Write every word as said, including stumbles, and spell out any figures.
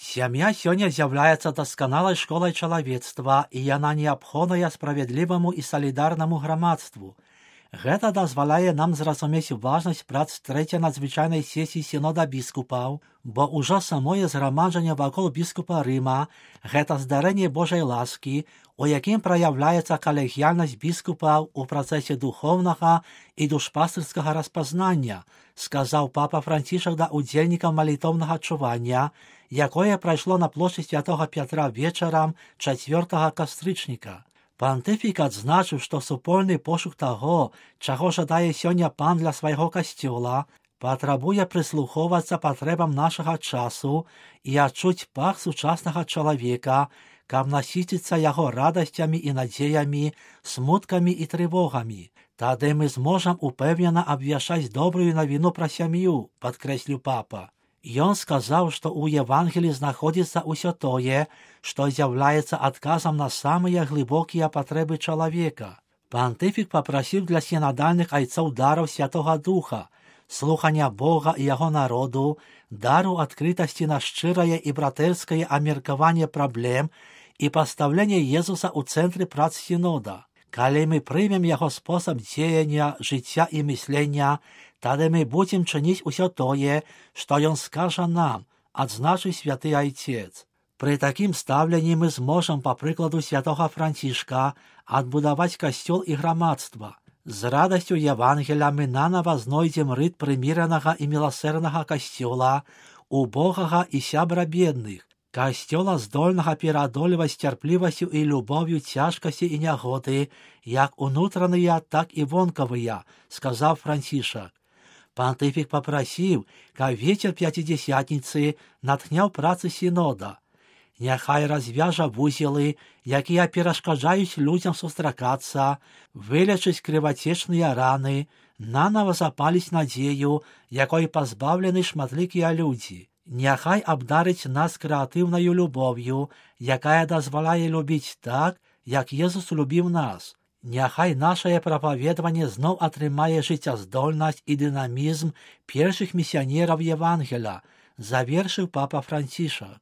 Сям'я сёння з'яўляецца дасканалай школай чалавецтва, і яна неабходная справядліваму і салідарнаму грамадству. Гэта дазваляе нам зразумець важнасць прац трэцяй надзвычайнай сесіі сінода біскупаў, бо ўжо самое згромаджанне вакол біскупа Рыма – гэта здарэнне Божай ласкі, у якім праяўляецца калегіяльнасць біскупаў у працэсе духоўнага і душпастырскага распазнання, сказаў папа Францішак да ўдзельнікаў малітоўнага чування, якое прайшло на плошчы святога Пятра вечарам чацвёртага кастрычніка. Пантыфік адзначыў, што супольны пошук таго, чаго жадае сёння пан для свайго касцёла, патрабуе прыслухоўвацца патрэбам нашага часу і адчуць пах сучаснага чалавека, каб насіціцца яго радасцямі і надзеямі, смуткамі і трывогамі. Тады мы зможам упэўнена абвяшчаць добрую навіну пра сям'ю, падкрэсліў папа. Ён сказаў, што ў Евангелі знаходзіцца ўсё тое, што з'яўляецца адказам на самыя глыбокія патрэбы чалавека. Пантыфік папрасіў для сінадальных айцоў дараў Святога Духа, слухання Бога і яго народу, дару адкрытасці на шчырае і братэрскае абмеркаванне праблем і пастаўленне Езуса ў цэнтры прац сінода. Калі мы прымем яго спосаб дзеяння, жыцця і мыслення, тады мы будзем чыніць усё тое, што ён скажа нам, адзначыў святы айцец. Пры такім стаўленні мы зможам, па прыкладу святога Францішка, адбудаваць касцёл і грамадства. З радасцю Евангеля мы нанава знойдзем рыт прыміранага і міласэрнага касцёла, убогага і сябра бедных, касцёла здольнага пераадольваць цярплівасцю і любов'ю цяжкасці і нягоды, як унутраныя, так і вонкавыя, сказаў Францішак. Пантыфік папрасіў, каб вецер пяцідзясятніцы натхняў працы сінода. Няхай развяжа вузелы, якія перашкаджаюць людзям сустракацца, вылечыць крывацечныя раны, нанава запаліць надзею, якой пазбаўлены шматлікія людзі. Няхай абдарыць нас крэатыўнаю любов'ю, якая дазваляе любіць так, як Езус любіў нас. Няхай нашае прапаведванне зноў атрымае жыццяздольнасць і дынамізм першых місіянераў Евангеля, завершыў папа Францішак.